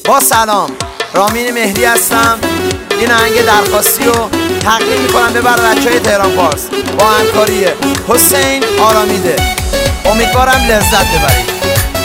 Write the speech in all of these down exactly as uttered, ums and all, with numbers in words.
با سلام، رامین مهدی هستم. این آهنگ درخواستی رو تقدیم میکنم به برای بچه های تهران پارس با همکاری حسین آرامیده. امیدوارم لذت ببرید.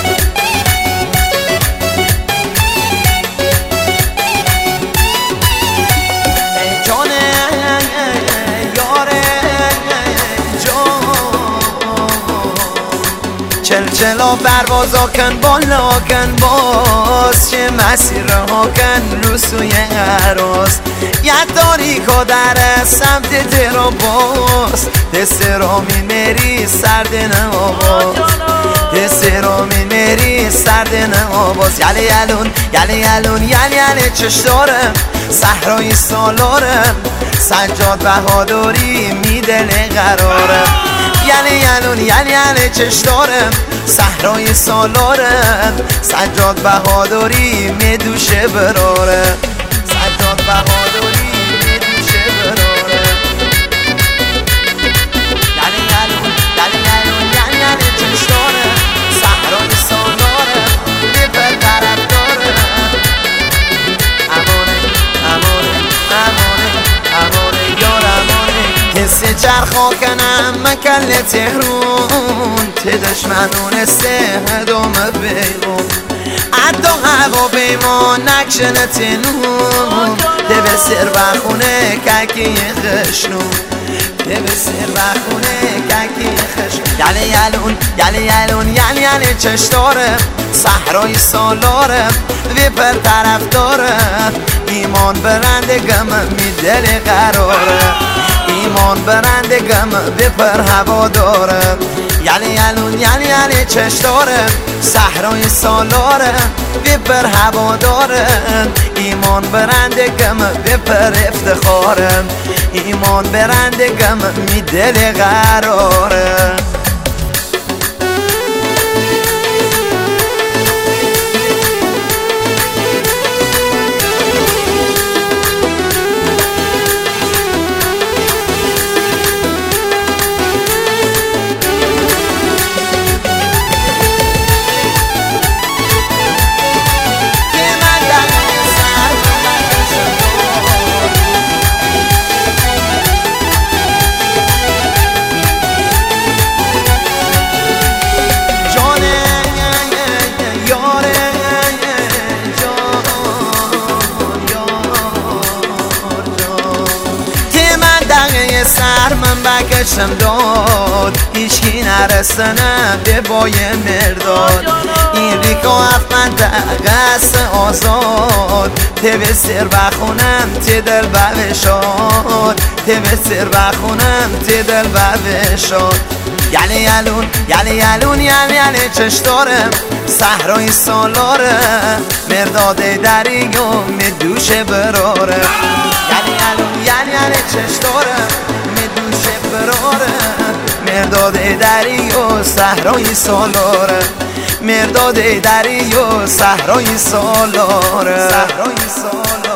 چلچلا پروازا کن بالا کن باز چه مسیر ها کن رو سوی عراس یه تاریکا در سمت تهران باز دست رامی میری سرد نواز دست رامی میری سرد نواز یلی یلون یلی یلون یلی یلی چش دارم صحرای سالارم سجاد بهادری میدل قرارم یلی یلون یلی یلی چش دارم صحرای سالارم سجاد بهادری میدوشه براره سجاد بهادری میدوشه براره یلی یلون یلی یلون یلی یلی چش دارم صحرای سالارم میپر طرف دارم امانه امانه امانه امانه یار امانه حسی چرخا کنم مکل تهرون ته دشمنون سه دوم بیرون عدو هوا بیما نکشن تنون ده به سر بخونه ککی خشنون ده به سر بخونه ککی خشنون یلی یلون یلی یلون یلی یلی چش دارم صحرای سالارم ویپر طرف دارم ایمان برنده گم میدل قرارم ایمان برنده گم بپر هوا دارم یلی یلون یلی یلی چش دارم صحرای سالارم بپر هوا دارم ایمان برنده گم بپر افتخارم ایمان برنده گم میدل قرارم سر من بکشم داد هیچکی نرسنه به بای مرداد این ریکا اف من دقست آزاد ته به سر بخونم ته دل بوشاد ته به سر بخونم ته دل بوشاد یلی یلون یلی یلون یلی یلی چش دارم صحرای سالارم مرداد دریو میدوشه برارم یلی یلون یلی یلی چش دارم میدوشه برارم مرداد دریو صحرای سالارم مرداد دریو صحرای سالارم صحرای سالارم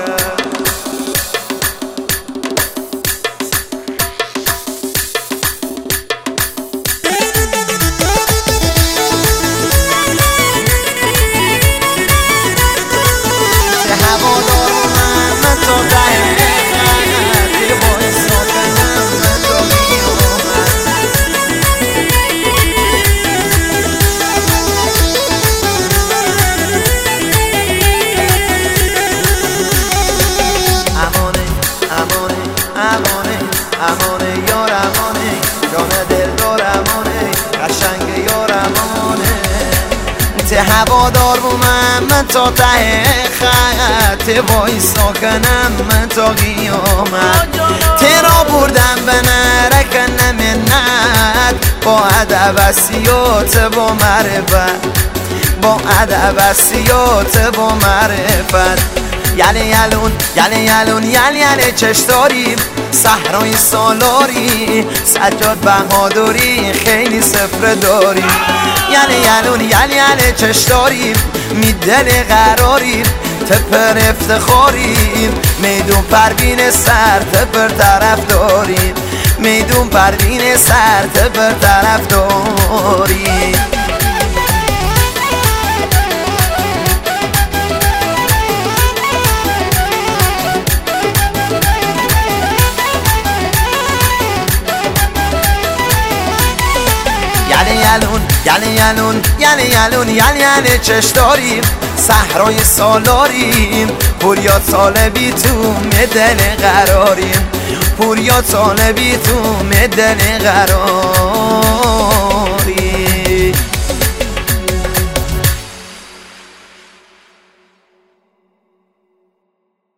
امانه یار امانه جان دل دار امانه قشنگ یار امانه ته هوادار بومم من تا ته خط وایسا کنم من تا قیامت ترا بردم به نرکن منت با ادب اسیات با معرفت با ادب اسیات با معرفت یلی یلون یلی یلون یلی یلی چش داریم صحرای سالاری سجاد بهادری خیلی سفره داریم یلی یلون یلی یلی چش داریم میدل قراریم تپر افتخاریم میدون پروین سر تپر طرف داریم میدون پروین سر تپر طرف داریم یلی یلون یلی یلون یلی یلی چش داریم صحرای سالاریم پوریات طالبی تو مدل قراریم پوریات طالبی تو مدل قراریم